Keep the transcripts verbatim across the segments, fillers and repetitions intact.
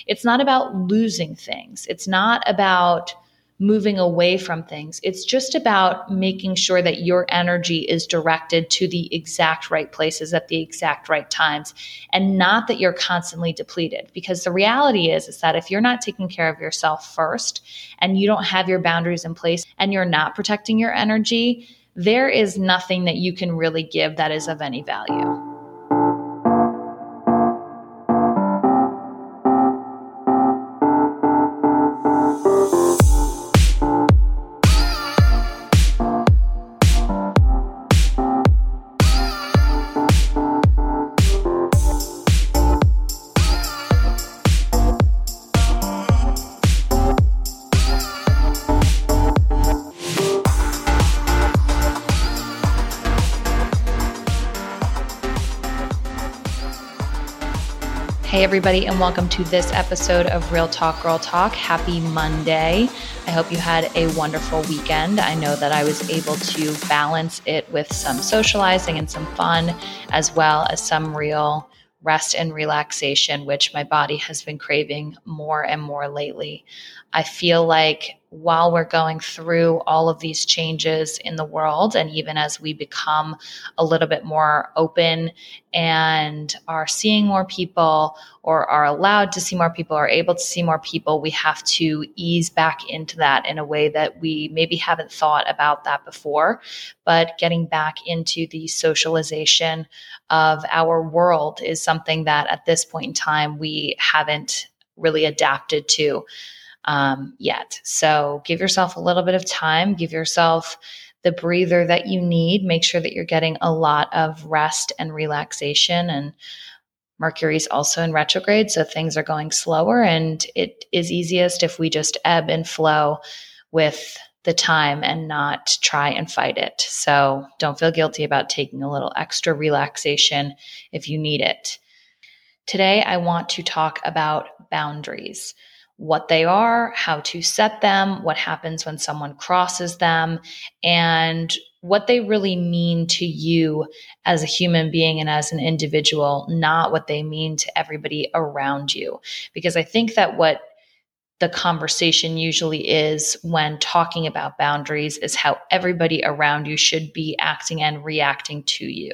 It's not about losing things. It's not about moving away from things. It's just about making sure that your energy is directed to the exact right places at the exact right times, and not that you're constantly depleted. Because the reality is, is that if you're not taking care of yourself first and you don't have your boundaries in place and you're not protecting your energy, there is nothing that you can really give that is of any value. Hey everybody, and welcome to this episode of Real Talk Girl Talk. Happy Monday. I hope you had a wonderful weekend. I know that I was able to balance it with some socializing and some fun, as well as some real rest and relaxation, which my body has been craving more and more lately. I feel like while we're going through all of these changes in the world, and even as we become a little bit more open and are seeing more people, or are allowed to see more people, or able to see more people, we have to ease back into that in a way that we maybe haven't thought about that before. But getting back into the socialization of our world is something that at this point in time, we haven't really adapted to um, yet. So give yourself a little bit of time, give yourself the breather that you need. Make sure that you're getting a lot of rest and relaxation. And Mercury's also in retrograde, so things are going slower, and it is easiest if we just ebb and flow with the time and not try and fight it. So don't feel guilty about taking a little extra relaxation if you need it. Today, I want to talk about boundaries. What they are, how to set them, what happens when someone crosses them, and what they really mean to you as a human being and as an individual, not what they mean to everybody around you. Because I think that what the conversation usually is when talking about boundaries is how everybody around you should be acting and reacting to you.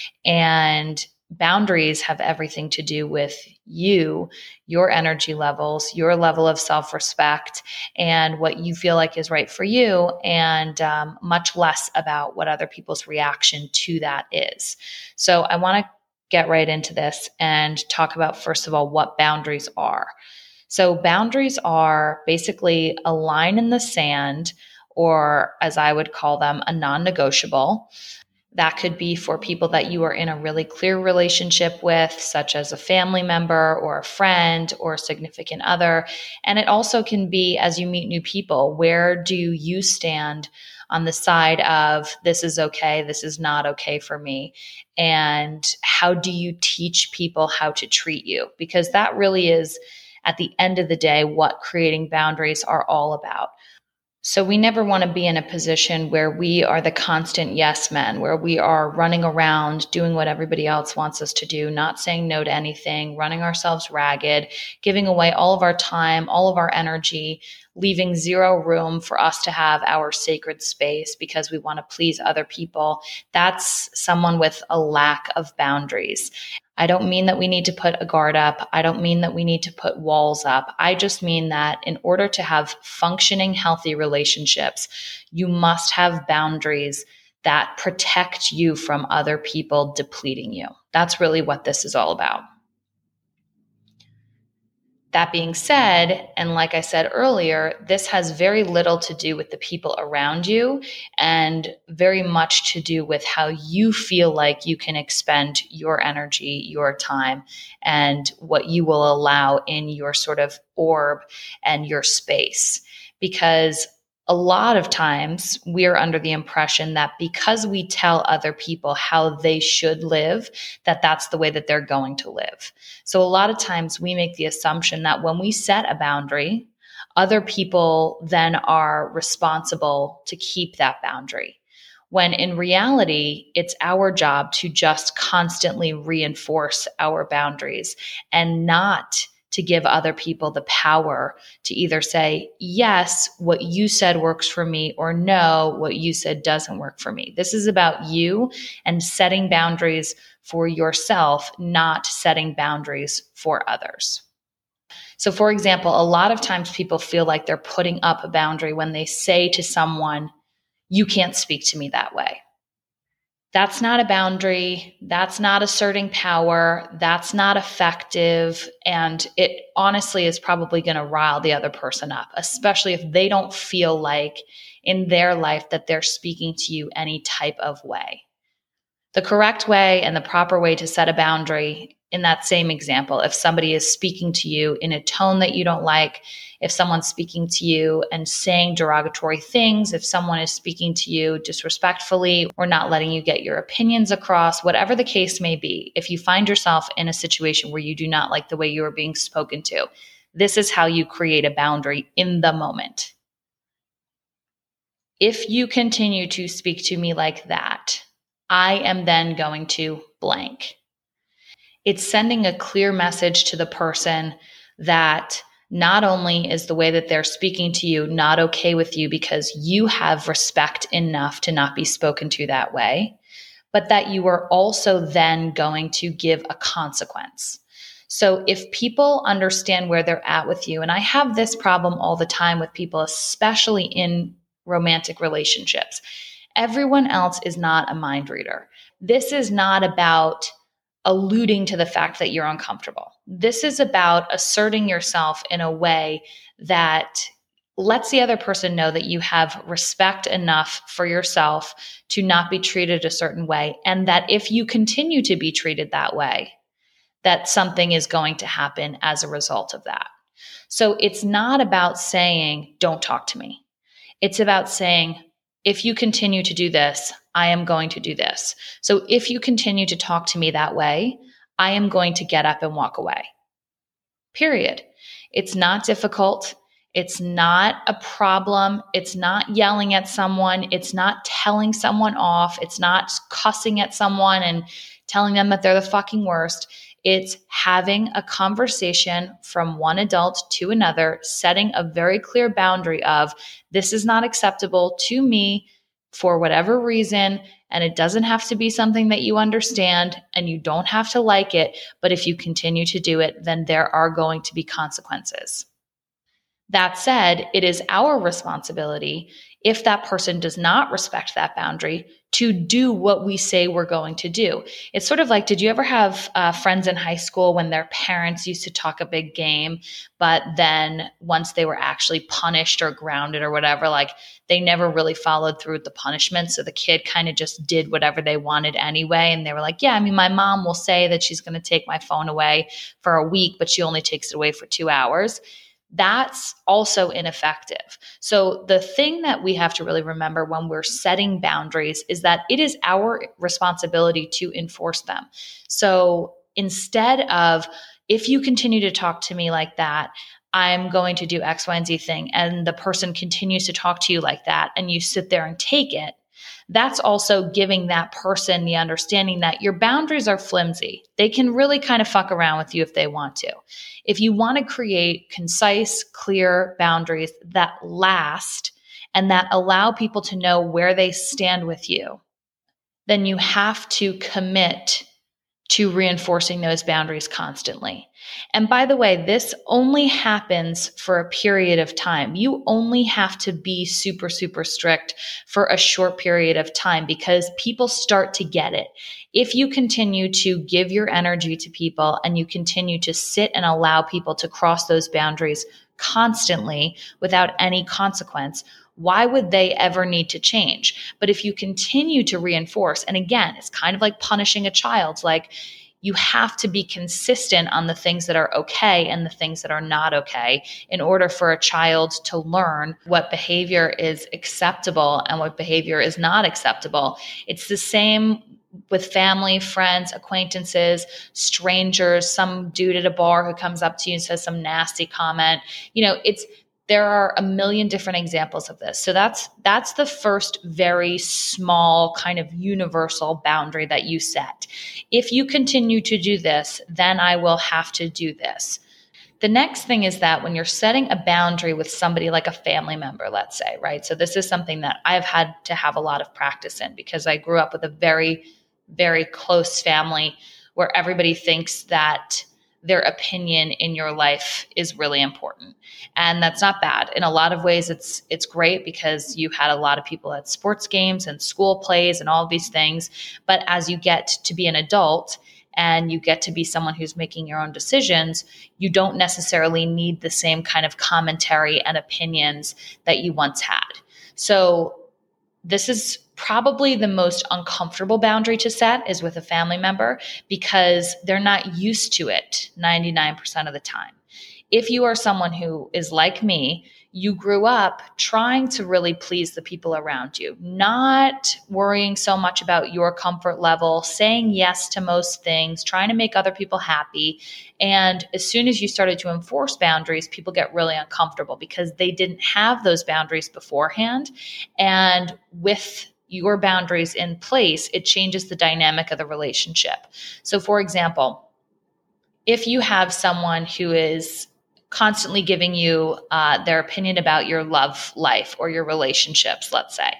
And boundaries have everything to do with you, your energy levels, your level of self-respect, and what you feel like is right for you, and um, much less about what other people's reaction to that is. So I want to get right into this and talk about, first of all, what boundaries are. So boundaries are basically a line in the sand, or as I would call them, a non-negotiable. That could be for people that you are in a really clear relationship with, such as a family member or a friend or a significant other. And it also can be as you meet new people. Where do you stand on the side of this is okay, this is not okay for me? And how do you teach people how to treat you? Because that really is, at the end of the day, what creating boundaries are all about. So we never want to be in a position where we are the constant yes men, where we are running around doing what everybody else wants us to do, not saying no to anything, running ourselves ragged, giving away all of our time, all of our energy, leaving zero room for us to have our sacred space because we want to please other people. That's someone with a lack of boundaries. I don't mean that we need to put a guard up. I don't mean that we need to put walls up. I just mean that in order to have functioning, healthy relationships, you must have boundaries that protect you from other people depleting you. That's really what this is all about. That being said, and like I said earlier, this has very little to do with the people around you and very much to do with how you feel like you can expend your energy, your time, and what you will allow in your sort of orb and your space. Because a lot of times we're under the impression that because we tell other people how they should live, that that's the way that they're going to live. So a lot of times we make the assumption that when we set a boundary, other people then are responsible to keep that boundary. When in reality, it's our job to just constantly reinforce our boundaries and not to give other people the power to either say, yes, what you said works for me, or no, what you said doesn't work for me. This is about you and setting boundaries for yourself, not setting boundaries for others. So for example, a lot of times people feel like they're putting up a boundary when they say to someone, you can't speak to me that way. That's not a boundary. That's not asserting power. That's not effective. And it honestly is probably going to rile the other person up, especially if they don't feel like in their life that they're speaking to you any type of way. The correct way and the proper way to set a boundary in that same example, if somebody is speaking to you in a tone that you don't like, if someone's speaking to you and saying derogatory things, if someone is speaking to you disrespectfully or not letting you get your opinions across, whatever the case may be, if you find yourself in a situation where you do not like the way you are being spoken to, this is how you create a boundary in the moment. If you continue to speak to me like that, I am then going to blank. It's sending a clear message to the person that not only is the way that they're speaking to you not okay with you because you have respect enough to not be spoken to that way, but that you are also then going to give a consequence. So if people understand where they're at with you, and I have this problem all the time with people, especially in romantic relationships, everyone else is not a mind reader. This is not about alluding to the fact that you're uncomfortable. This is about asserting yourself in a way that lets the other person know that you have respect enough for yourself to not be treated a certain way, and that if you continue to be treated that way, that something is going to happen as a result of that. So it's not about saying, don't talk to me. It's about saying, if you continue to do this, I am going to do this. So if you continue to talk to me that way, I am going to get up and walk away. Period. It's not difficult. It's not a problem. It's not yelling at someone. It's not telling someone off. It's not cussing at someone and telling them that they're the fucking worst. It's having a conversation from one adult to another, setting a very clear boundary of this is not acceptable to me for whatever reason, and it doesn't have to be something that you understand and you don't have to like it, but if you continue to do it, then there are going to be consequences. That said, it is our responsibility, if that person does not respect that boundary, to do what we say we're going to do. It's sort of like, did you ever have uh, friends in high school when their parents used to talk a big game, but then once they were actually punished or grounded or whatever, like they never really followed through with the punishment. So the kid kind of just did whatever they wanted anyway. And they were like, yeah, I mean, my mom will say that she's going to take my phone away for a week, but she only takes it away for two hours. That's also ineffective. So the thing that we have to really remember when we're setting boundaries is that it is our responsibility to enforce them. So instead of, if you continue to talk to me like that, I'm going to do X, Y, and Z thing, and the person continues to talk to you like that, and you sit there and take it, that's also giving that person the understanding that your boundaries are flimsy. They can really kind of fuck around with you if they want to. If you want to create concise, clear boundaries that last and that allow people to know where they stand with you, then you have to commit to reinforcing those boundaries constantly. And by the way, this only happens for a period of time. You only have to be super, super strict for a short period of time because people start to get it. If you continue to give your energy to people and you continue to sit and allow people to cross those boundaries constantly without any consequence, why would they ever need to change? But if you continue to reinforce, and again, it's kind of like punishing a child, like you have to be consistent on the things that are okay and the things that are not okay in order for a child to learn what behavior is acceptable and what behavior is not acceptable. It's the same with family, friends, acquaintances, strangers, some dude at a bar who comes up to you and says some nasty comment. You know, it's there are a million different examples of this. So that's that's the first very small kind of universal boundary that you set. If you continue to do this, then I will have to do this. The next thing is that when you're setting a boundary with somebody like a family member, let's say, right? So this is something that I've had to have a lot of practice in because I grew up with a very, very close family where everybody thinks that their opinion in your life is really important. And that's not bad. In a lot of ways, it's it's great because you had a lot of people at sports games and school plays and all of these things. But as you get to be an adult and you get to be someone who's making your own decisions, you don't necessarily need the same kind of commentary and opinions that you once had. So this is probably the most uncomfortable boundary to set is with a family member because they're not used to it ninety-nine percent of the time. If you are someone who is like me, you grew up trying to really please the people around you, not worrying so much about your comfort level, saying yes to most things, trying to make other people happy. And as soon as you started to enforce boundaries, people get really uncomfortable because they didn't have those boundaries beforehand. And with your boundaries in place, it changes the dynamic of the relationship. So for example, if you have someone who is constantly giving you uh, their opinion about your love life or your relationships, let's say,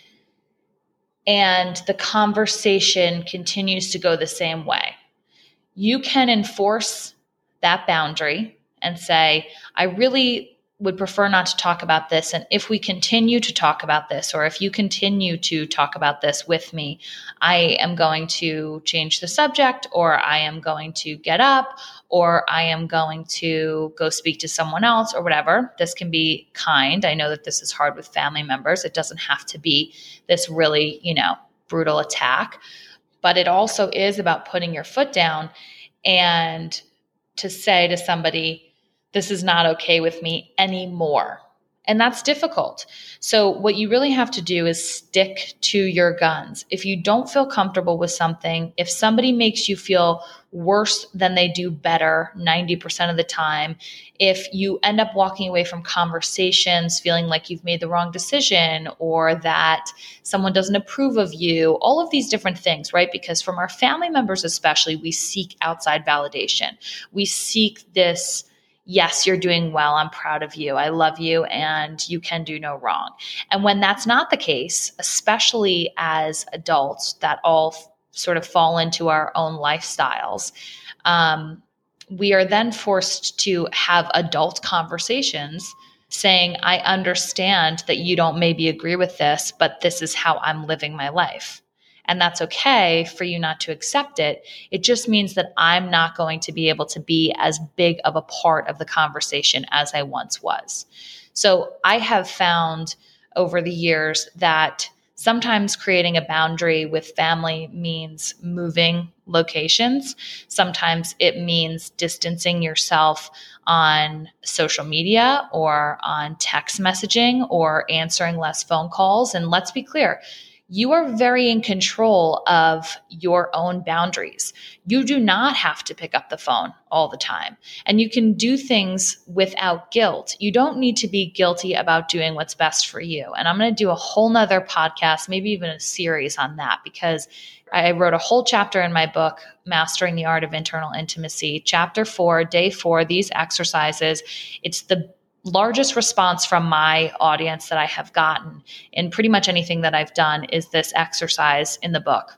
and the conversation continues to go the same way, you can enforce that boundary and say, I really would prefer not to talk about this. And if we continue to talk about this, or if you continue to talk about this with me, I am going to change the subject, or I am going to get up, or I am going to go speak to someone else, or whatever. This can be kind. I know that this is hard with family members. It doesn't have to be this really, you know, brutal attack, but it also is about putting your foot down and to say to somebody, this is not okay with me anymore. And that's difficult. So what you really have to do is stick to your guns. If you don't feel comfortable with something, if somebody makes you feel worse than they do better ninety percent of the time, if you end up walking away from conversations feeling like you've made the wrong decision or that someone doesn't approve of you, all of these different things, right? Because from our family members especially, we seek outside validation. We seek this, yes, you're doing well. I'm proud of you. I love you and you can do no wrong. And when that's not the case, especially as adults that all f- sort of fall into our own lifestyles, um, we are then forced to have adult conversations saying, I understand that you don't maybe agree with this, but this is how I'm living my life. And that's okay for you not to accept it. It just means that I'm not going to be able to be as big of a part of the conversation as I once was. So I have found over the years that sometimes creating a boundary with family means moving locations. Sometimes it means distancing yourself on social media or on text messaging or answering less phone calls. And let's be clear, you are very in control of your own boundaries. You do not have to pick up the phone all the time, and you can do things without guilt. You don't need to be guilty about doing what's best for you. And I'm going to do a whole nother podcast, maybe even a series on that, because I wrote a whole chapter in my book, Mastering the Art of Internal Intimacy, chapter four, day four, these exercises. It's the largest response from my audience that I have gotten in pretty much anything that I've done is this exercise in the book,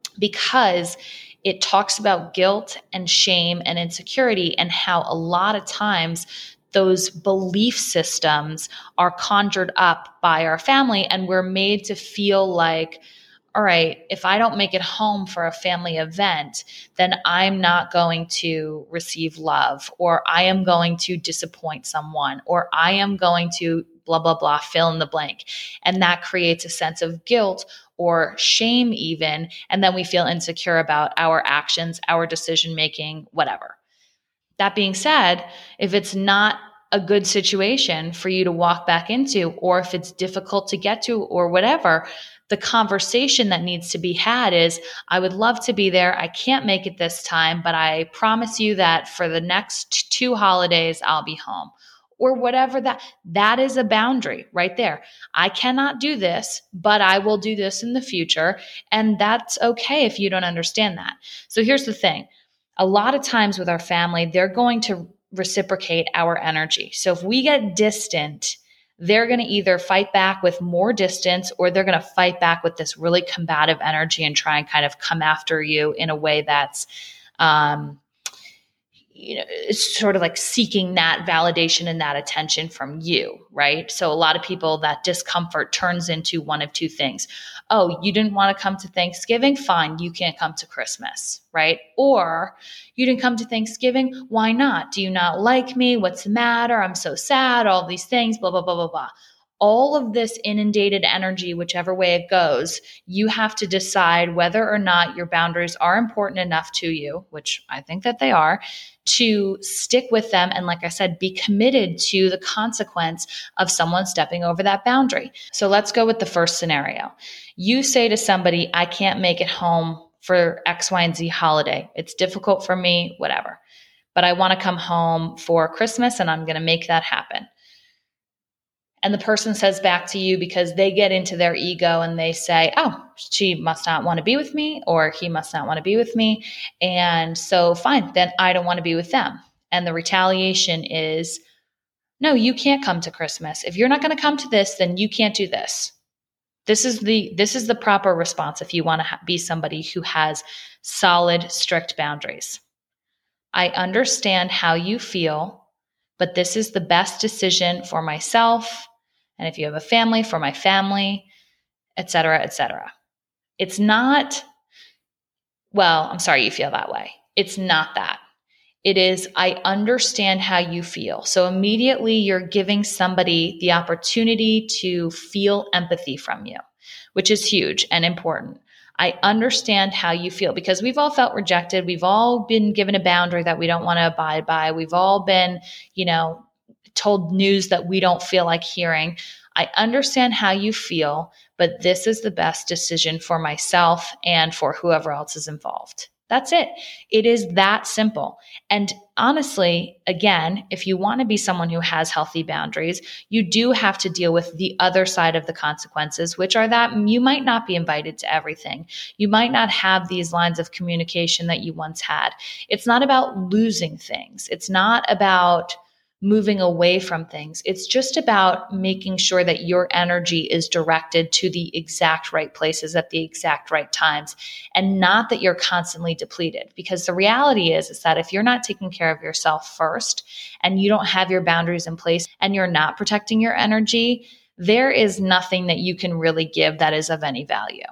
because it talks about guilt and shame and insecurity and how a lot of times those belief systems are conjured up by our family, and we're made to feel like, all right, if I don't make it home for a family event, then I'm not going to receive love, or I am going to disappoint someone, or I am going to blah, blah, blah, fill in the blank. And that creates a sense of guilt or shame even. And then we feel insecure about our actions, our decision-making, whatever. That being said, if it's not a good situation for you to walk back into, or if it's difficult to get to or whatever, the conversation that needs to be had is, I would love to be there. I can't make it this time, but I promise you that for the next two holidays, I'll be home. Or whatever that, that is a boundary right there. I cannot do this, but I will do this in the future. And that's okay if you don't understand that. So here's the thing. A lot of times with our family, they're going to reciprocate our energy. So if we get distant, they're going to either fight back with more distance or they're going to fight back with this really combative energy and try and kind of come after you in a way that's, um, you know, it's sort of like seeking that validation and that attention from you, right? So a lot of people, that discomfort turns into one of two things. Oh, you didn't want to come to Thanksgiving? Fine, you can't come to Christmas, right? Or you didn't come to Thanksgiving? Why not? Do you not like me? What's the matter? I'm so sad, all these things, blah, blah, blah, blah, blah. All of this inundated energy, whichever way it goes, you have to decide whether or not your boundaries are important enough to you, which I think that they are, to stick with them. And like I said, be committed to the consequence of someone stepping over that boundary. So let's go with the first scenario. You say to somebody, I can't make it home for X, Y, and Z holiday. It's difficult for me, whatever. But I want to come home for Christmas and I'm going to make that happen. And the person says back to you, because they get into their ego and they say, oh, she must not want to be with me, or he must not want to be with me. And so fine, then I don't want to be with them. And the retaliation is, no, you can't come to Christmas. If you're not going to come to this, then you can't do this. This is the, this is the proper response if you want to ha- be somebody who has solid, strict boundaries. I understand how you feel, but this is the best decision for myself. And if you have a family, for my family, et cetera, et cetera. It's not, well, I'm sorry you feel that way. It's not that. It is, I understand how you feel. So immediately you're giving somebody the opportunity to feel empathy from you, which is huge and important. I understand how you feel, because we've all felt rejected. We've all been given a boundary that we don't want to abide by. We've all been, you know, told news that we don't feel like hearing. I understand how you feel, but this is the best decision for myself and for whoever else is involved. That's it. It is that simple. And honestly, again, if you want to be someone who has healthy boundaries, you do have to deal with the other side of the consequences, which are that you might not be invited to everything. You might not have these lines of communication that you once had. It's not about losing things. It's not about moving away from things. It's just about making sure that your energy is directed to the exact right places at the exact right times, and not that you're constantly depleted. Because the reality is, is that if you're not taking care of yourself first and you don't have your boundaries in place and you're not protecting your energy, there is nothing that you can really give that is of any value.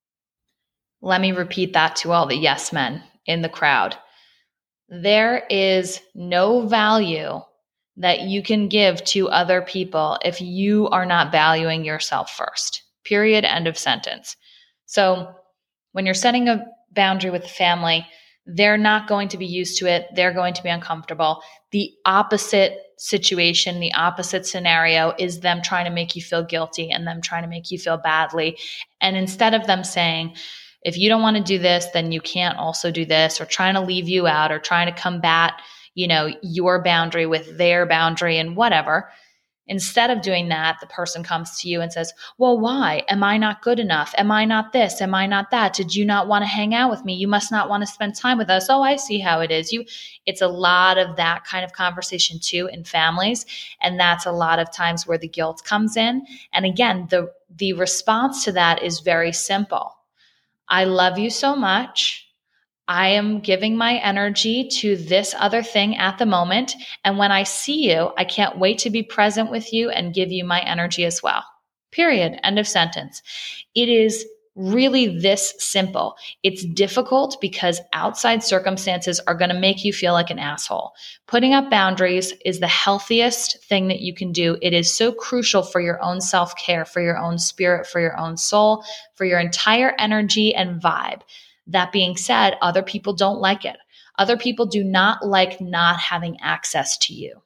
Let me repeat that to all the yes men in the crowd. There is no value that you can give to other people if you are not valuing yourself first. Period. End of sentence. So when you're setting a boundary with a family, they're not going to be used to it. They're going to be uncomfortable. The opposite situation, the opposite scenario is them trying to make you feel guilty and them trying to make you feel badly. And instead of them saying, if you don't want to do this, then you can't also do this, or trying to leave you out, or trying to combat, you know, your boundary with their boundary and whatever. Instead of doing that, the person comes to you and says, well, why? Am I not good enough? Am I not this? Am I not that? Did you not want to hang out with me? You must not want to spend time with us. Oh, I see how it is. You, it's a lot of that kind of conversation too in families. And that's a lot of times where the guilt comes in. And again, the, the response to that is very simple. I love you so much. I am giving my energy to this other thing at the moment. And when I see you, I can't wait to be present with you and give you my energy as well. Period. End of sentence. It is really this simple. It's difficult because outside circumstances are going to make you feel like an asshole. Putting up boundaries is the healthiest thing that you can do. It is so crucial for your own self-care, for your own spirit, for your own soul, for your entire energy and vibe. That being said, other people don't like it. Other people do not like not having access to you.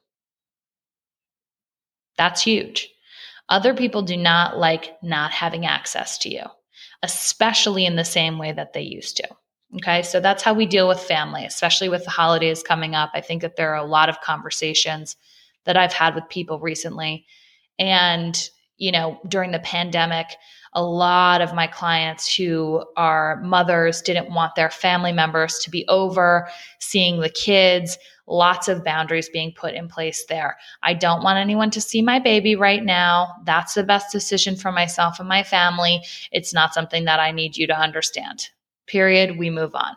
That's huge. Other people do not like not having access to you, especially in the same way that they used to. Okay, so that's how we deal with family, especially with the holidays coming up. I think that there are a lot of conversations that I've had with people recently. And you know, during the pandemic, a lot of my clients who are mothers didn't want their family members to be over seeing the kids. Lots of boundaries being put in place there. I don't want anyone to see my baby right now. That's the best decision for myself and my family. It's not something that I need you to understand. Period. We move on.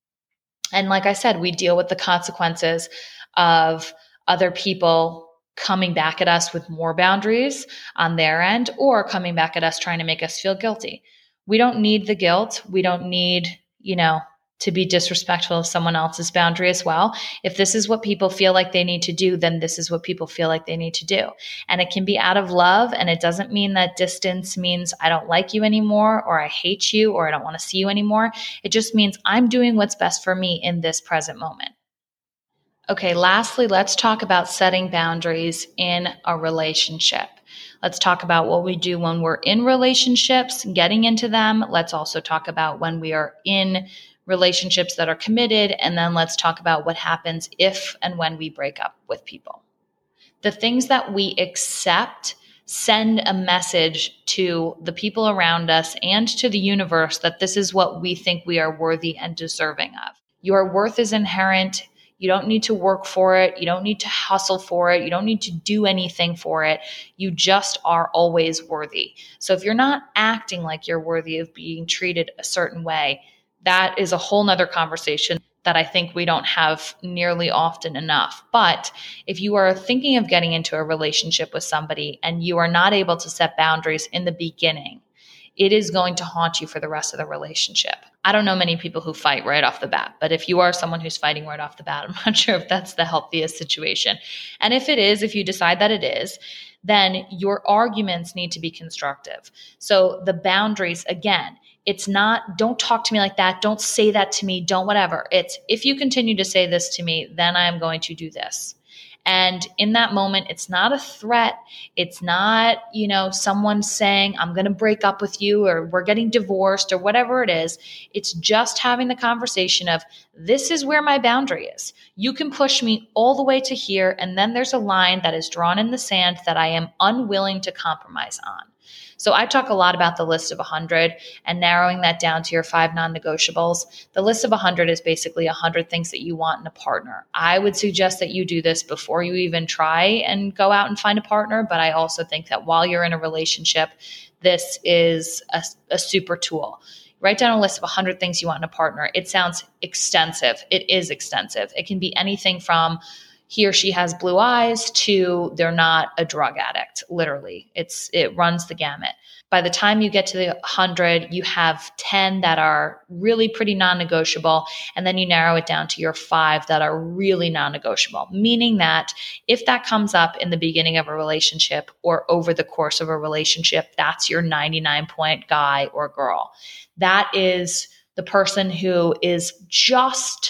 And like I said, we deal with the consequences of other people coming back at us with more boundaries on their end, or coming back at us trying to make us feel guilty. We don't need the guilt. We don't need, you know, to be disrespectful of someone else's boundary as well. If this is what people feel like they need to do, then this is what people feel like they need to do. And it can be out of love. And it doesn't mean that distance means I don't like you anymore, or I hate you, or I don't want to see you anymore. It just means I'm doing what's best for me in this present moment. Okay, lastly, let's talk about setting boundaries in a relationship. Let's talk about what we do when we're in relationships, getting into them. Let's also talk about when we are in relationships that are committed. And then let's talk about what happens if and when we break up with people. The things that we accept send a message to the people around us and to the universe that this is what we think we are worthy and deserving of. Your worth is inherent. You don't need to work for it. You don't need to hustle for it. You don't need to do anything for it. You just are always worthy. So if you're not acting like you're worthy of being treated a certain way, that is a whole nother conversation that I think we don't have nearly often enough. But if you are thinking of getting into a relationship with somebody and you are not able to set boundaries in the beginning, it is going to haunt you for the rest of the relationship. I don't know many people who fight right off the bat, but if you are someone who's fighting right off the bat, I'm not sure if that's the healthiest situation. And if it is, if you decide that it is, then your arguments need to be constructive. So the boundaries, again, it's not, don't talk to me like that. Don't say that to me. Don't whatever. It's, if you continue to say this to me, then I'm going to do this. And in that moment, it's not a threat. It's not, you know, someone saying, I'm going to break up with you, or we're getting divorced, or whatever it is. It's just having the conversation of, this is where my boundary is. You can push me all the way to here. And then there's a line that is drawn in the sand that I am unwilling to compromise on. So I talk a lot about the list of one hundred and narrowing that down to your five non-negotiables. The list of one hundred is basically one hundred things that you want in a partner. I would suggest that you do this before you even try and go out and find a partner. But I also think that while you're in a relationship, this is a, a super tool. Write down a list of one hundred things you want in a partner. It sounds extensive. It is extensive. It can be anything from he or she has blue eyes to they're not a drug addict. Literally, it's it runs the gamut. By the time you get to the one hundred, you have ten that are really pretty non-negotiable, and then you narrow it down to your five that are really non-negotiable, meaning that if that comes up in the beginning of a relationship or over the course of a relationship, that's your ninety-nine point guy or girl. That is the person who is just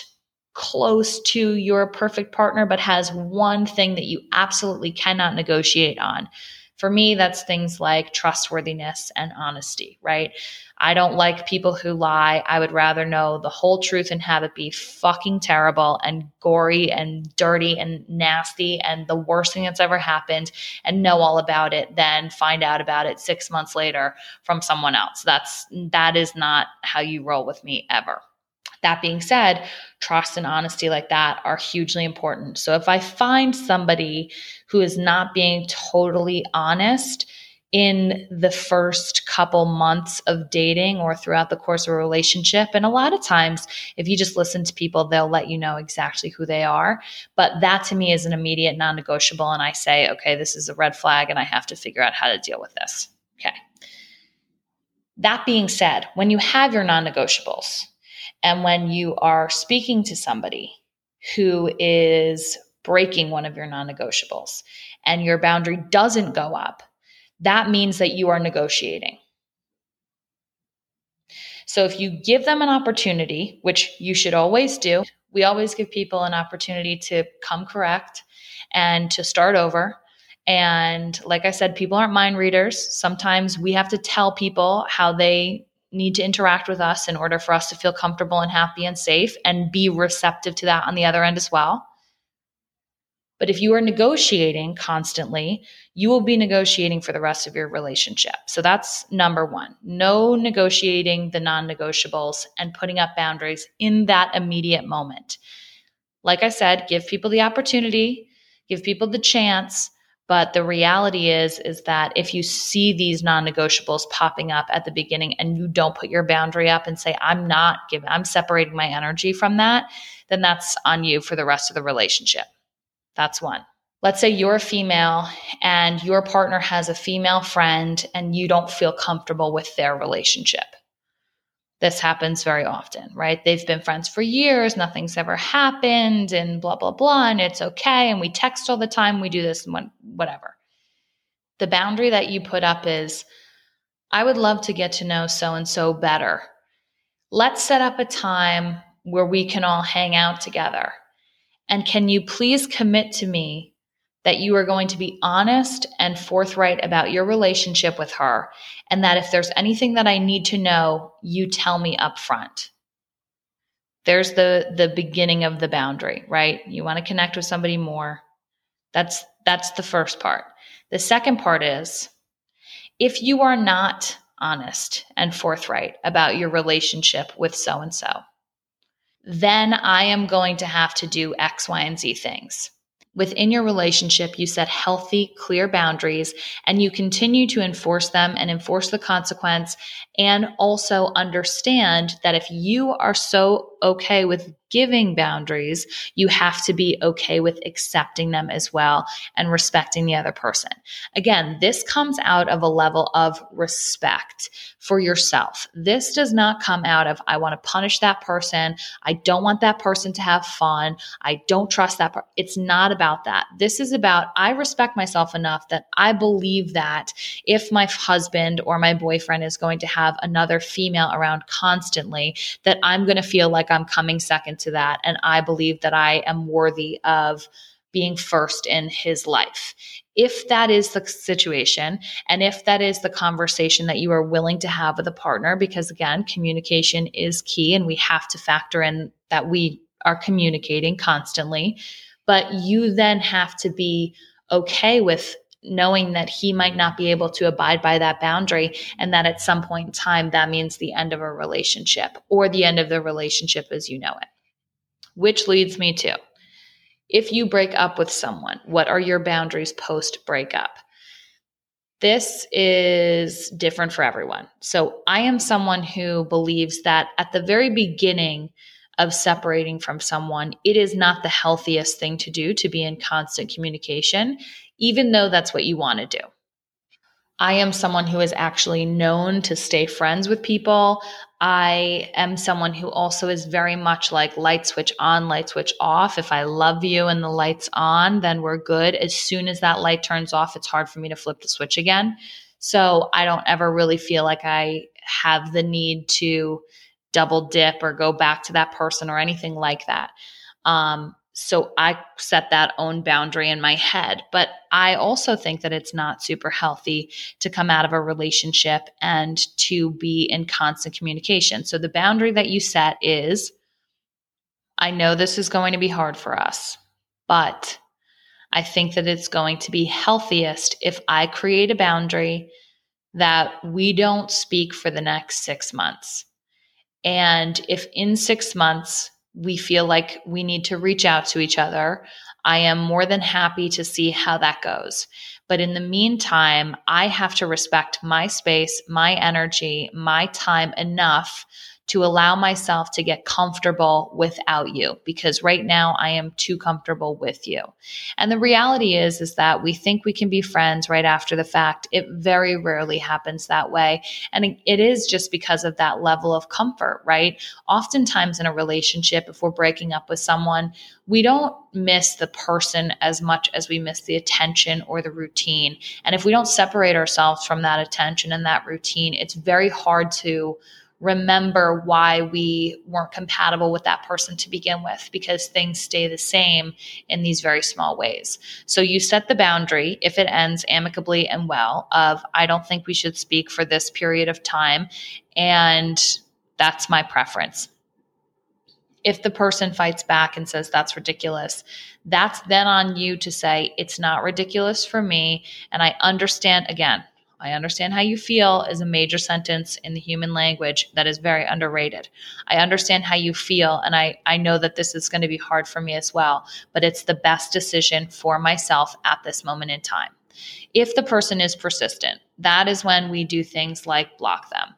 close to your perfect partner, but has one thing that you absolutely cannot negotiate on. For me, that's things like trustworthiness and honesty, right? I don't like people who lie. I would rather know the whole truth and have it be fucking terrible and gory and dirty and nasty and the worst thing that's ever happened and know all about it than find out about it six months later from someone else. That's, that is not how you roll with me ever. That being said, trust and honesty like that are hugely important. So if I find somebody who is not being totally honest in the first couple months of dating or throughout the course of a relationship, and a lot of times if you just listen to people, they'll let you know exactly who they are. But that to me is an immediate non-negotiable. And I say, okay, this is a red flag and I have to figure out how to deal with this. Okay. That being said, when you have your non-negotiables, and when you are speaking to somebody who is breaking one of your non-negotiables and your boundary doesn't go up, that means that you are negotiating. So if you give them an opportunity, which you should always do, we always give people an opportunity to come correct and to start over. And like I said, people aren't mind readers. Sometimes we have to tell people how they need to interact with us in order for us to feel comfortable and happy and safe and be receptive to that on the other end as well. But if you are negotiating constantly, you will be negotiating for the rest of your relationship. So that's number one. No negotiating the non-negotiables and putting up boundaries in that immediate moment. Like I said, give people the opportunity, give people the chance. But the reality is, is that if you see these non-negotiables popping up at the beginning and you don't put your boundary up and say, I'm not giving, I'm separating my energy from that, then that's on you for the rest of the relationship. That's one. Let's say you're a female and your partner has a female friend and you don't feel comfortable with their relationship. This happens very often, right? They've been friends for years, nothing's ever happened, and blah, blah, blah, and it's okay, and we text all the time, we do this, and whatever. The boundary that you put up is, I would love to get to know so-and-so better. Let's set up a time where we can all hang out together. And can you please commit to me that you are going to be honest and forthright about your relationship with her, and that if there's anything that I need to know, you tell me up front. There's the, the beginning of the boundary, right? You want to connect with somebody more. That's, that's the first part. The second part is, if you are not honest and forthright about your relationship with so-and-so, then I am going to have to do X, Y, and Z things. Within your relationship, you set healthy, clear boundaries, and you continue to enforce them and enforce the consequence, and also understand that if you are so okay with giving boundaries, you have to be okay with accepting them as well and respecting the other person. Again, this comes out of a level of respect for yourself. This does not come out of, I want to punish that person. I don't want that person to have fun. I don't trust that person. It's not about that. This is about, I respect myself enough that I believe that if my husband or my boyfriend is going to have another female around constantly, that I'm going to feel like I'm coming second to that. And I believe that I am worthy of being first in his life. If that is the situation, and if that is the conversation that you are willing to have with a partner, because again, communication is key and we have to factor in that we are communicating constantly, but you then have to be okay with knowing that he might not be able to abide by that boundary, and that at some point in time, that means the end of a relationship or the end of the relationship as you know it. Which leads me to, if you break up with someone, what are your boundaries post breakup? This is different for everyone. So I am someone who believes that at the very beginning of separating from someone, it is not the healthiest thing to do to be in constant communication, even though that's what you want to do. I am someone who is actually known to stay friends with people. I am someone who also is very much like light switch on, light switch off. If I love you and the light's on, then we're good. As soon as that light turns off, it's hard for me to flip the switch again. So I don't ever really feel like I have the need to double dip or go back to that person or anything like that. Um, So I set that own boundary in my head. But I also think that it's not super healthy to come out of a relationship and to be in constant communication. So the boundary that you set is, I know this is going to be hard for us, but I think that it's going to be healthiest if I create a boundary that we don't speak for the next six months. And if in six months, we feel like we need to reach out to each other, I am more than happy to see how that goes. But in the meantime, I have to respect my space, my energy, my time enough to allow myself to get comfortable without you, because right now I am too comfortable with you. And the reality is, is that we think we can be friends right after the fact. It very rarely happens that way. And it is just because of that level of comfort, right? Oftentimes in a relationship, if we're breaking up with someone, we don't miss the person as much as we miss the attention or the routine. And if we don't separate ourselves from that attention and that routine, it's very hard to remember why we weren't compatible with that person to begin with, because things stay the same in these very small ways. So you set the boundary, if it ends amicably and well, of I don't think we should speak for this period of time, and that's my preference. If the person fights back and says that's ridiculous, that's then on you to say it's not ridiculous for me. And I understand, again, I understand how you feel is a major sentence in the human language that is very underrated. I understand how you feel, and I, I know that this is going to be hard for me as well, but it's the best decision for myself at this moment in time. If the person is persistent, that is when we do things like block them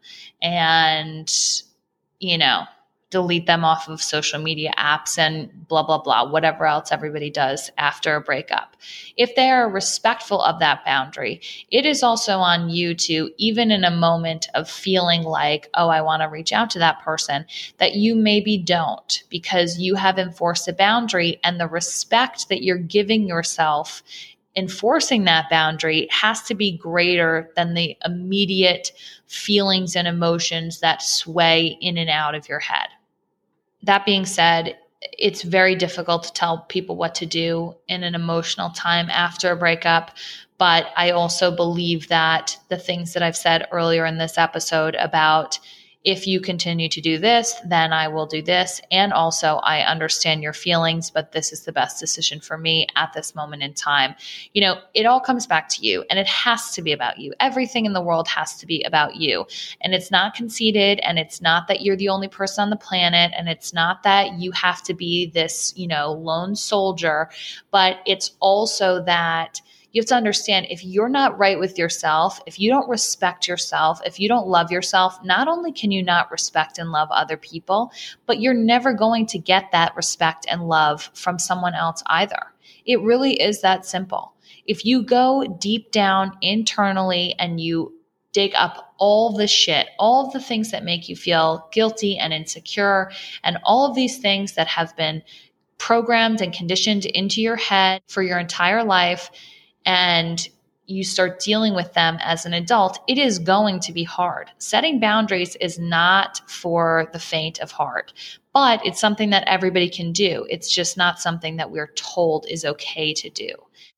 and, you know, delete them off of social media apps and blah, blah, blah, whatever else everybody does after a breakup. If they are respectful of that boundary, it is also on you to, even in a moment of feeling like, oh, I want to reach out to that person, that you maybe don't, because you have enforced a boundary, and the respect that you're giving yourself enforcing that boundary has to be greater than the immediate feelings and emotions that sway in and out of your head. That being said, it's very difficult to tell people what to do in an emotional time after a breakup. But I also believe that the things that I've said earlier in this episode about, if you continue to do this, then I will do this. And also, I understand your feelings, but this is the best decision for me at this moment in time. You know, it all comes back to you, and it has to be about you. Everything in the world has to be about you. And it's not conceited, and it's not that you're the only person on the planet, and it's not that you have to be this, you know, lone soldier, but it's also that you have to understand, if you're not right with yourself, if you don't respect yourself, if you don't love yourself, not only can you not respect and love other people, but you're never going to get that respect and love from someone else either. It really is that simple. If you go deep down internally and you dig up all the shit, all of the things that make you feel guilty and insecure, and all of these things that have been programmed and conditioned into your head for your entire life, and you start dealing with them as an adult, it is going to be hard. Setting boundaries is not for the faint of heart, but it's something that everybody can do. It's just not something that we're told is okay to do.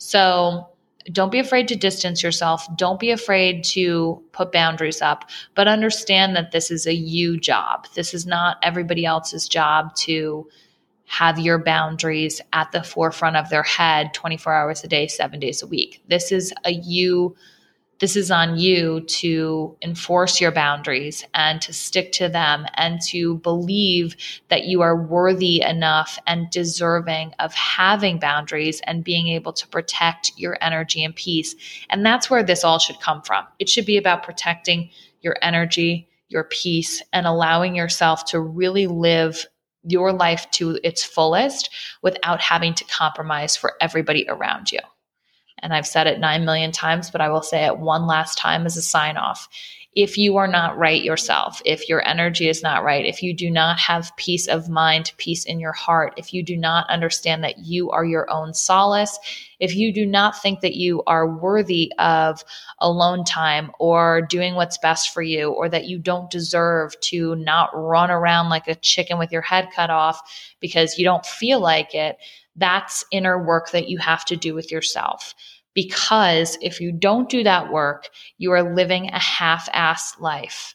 So don't be afraid to distance yourself. Don't be afraid to put boundaries up, but understand that this is a you job. This is not everybody else's job to have your boundaries at the forefront of their head twenty-four hours a day, seven days a week. This is a you, this is on you to enforce your boundaries and to stick to them and to believe that you are worthy enough and deserving of having boundaries and being able to protect your energy and peace. And that's where this all should come from. It should be about protecting your energy, your peace, and allowing yourself to really live your life to its fullest without having to compromise for everybody around you. And I've said it nine million times, but I will say it one last time as a sign off. If you are not right yourself, if your energy is not right, if you do not have peace of mind, peace in your heart, if you do not understand that you are your own solace, if you do not think that you are worthy of alone time or doing what's best for you, or that you don't deserve to not run around like a chicken with your head cut off because you don't feel like it, that's inner work that you have to do with yourself. Because if you don't do that work, you are living a half-assed life.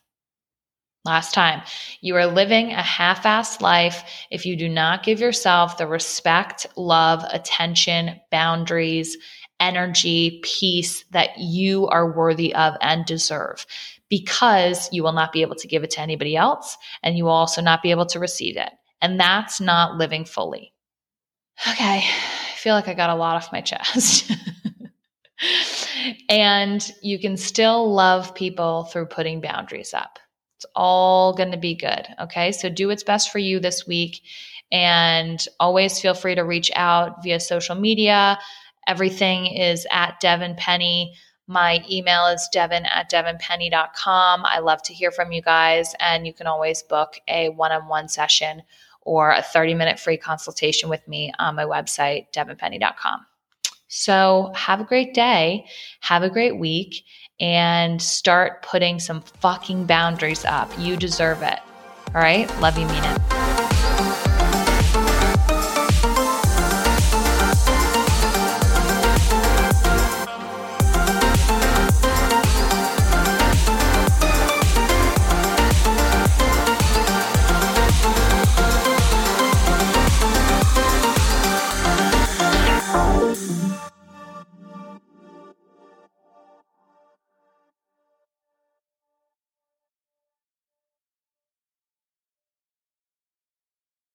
Last time, you are living a half-assed life if you do not give yourself the respect, love, attention, boundaries, energy, peace that you are worthy of and deserve. Because you will not be able to give it to anybody else, and you will also not be able to receive it. And that's not living fully. Okay, I feel like I got a lot off my chest. And you can still love people through putting boundaries up. It's all going to be good. Okay. So do what's best for you this week, and always feel free to reach out via social media. Everything is at Devin Penny. My email is devin at devin penny dot com. I love to hear from you guys, and you can always book a one-on-one session or a thirty minute free consultation with me on my website, devin penny dot com. So have a great day, have a great week, and start putting some fucking boundaries up. You deserve it. All right? Love you, mean it.